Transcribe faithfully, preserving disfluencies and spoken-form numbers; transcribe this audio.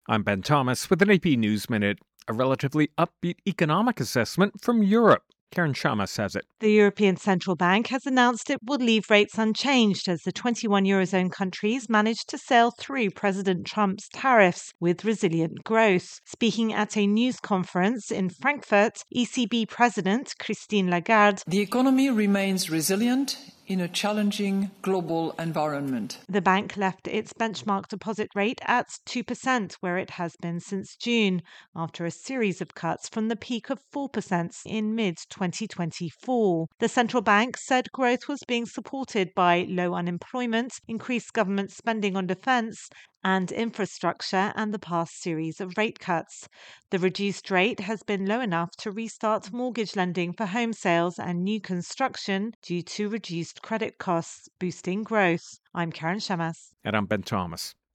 I'm Ben Thomas with an A P News Minute, a relatively upbeat economic assessment from Europe. Karen Shamas has it. The European Central Bank has announced it will leave rates unchanged as the twenty-one Eurozone countries manage to sail through President Trump's tariffs with resilient growth. Speaking at a news conference in Frankfurt, E C B President Christine Lagarde, "The economy remains resilient in a challenging global environment." The bank left its benchmark deposit rate at two percent, where it has been since June, after a series of cuts from the peak of four percent in mid twenty twenty-four. The central bank said growth was being supported by low unemployment, increased government spending on defense and infrastructure, and the past series of rate cuts. The reduced rate has been low enough to restart mortgage lending for home sales and new construction due to reduced credit costs, boosting growth. I'm Karen Shamas. And I'm Ben Thomas.